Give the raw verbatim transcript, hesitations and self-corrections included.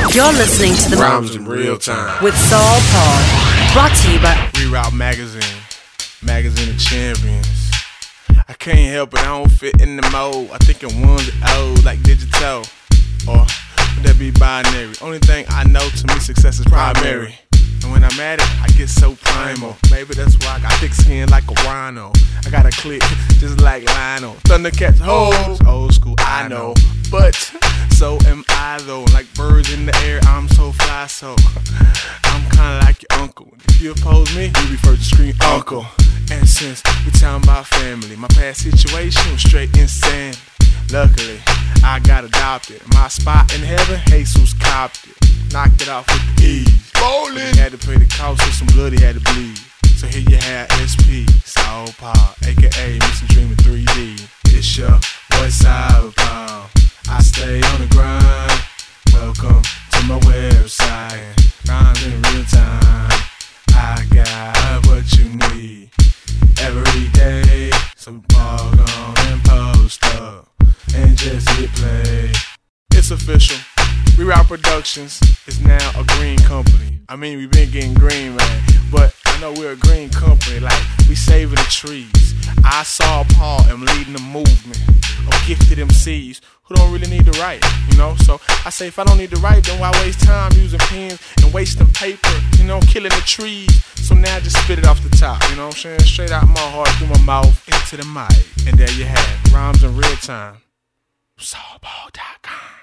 You're listening to the Rhymes in Real Time with Saul Paul, brought to you by Reroute Magazine, Magazine of Champions. I can't help it, I don't fit in the mold. I think it one's old like digital, or would that be binary? Only thing I know, to me success is primary. And when I'm at it, I get so primal. Maybe that's why I got thick skin like a rhino. I got a click just like Lionel. Thundercats hoes, old school, I know. But so am I though. Like birds in the air, I'm so fly, so I'm kinda like your uncle. If you oppose me, you be first to scream uncle. And since we talking about family, my past situation was straight insane. Luckily, I got adopted. My spot in heaven, Jesus copped it. Knocked it off with the ease. Bowling. He had to pay the cost, so some blood he had to bleed. So here you have S P, Saul Paul, aka Mister Dreamer three D. It's your boy Saul Paul. I stay on the grind. Welcome to my website. Rhymes in real time. I got what you need every day. So log on and post up and just hit play. It's official. Reroute Productions is now a green company. I mean, we've been getting green, man, but I know we're a green company, like we saving the trees. I Saul Paul am leading the movement of gifted M Cs who don't really need to write, you know? So I say if I don't need to write, then why waste time using pens and wasting paper, you know, killing the trees? So now I just spit it off the top, you know what I'm saying? Straight out my heart, through my mouth, into the mic. And there you have it. Rhymes in Real Time. Saul Paul dot com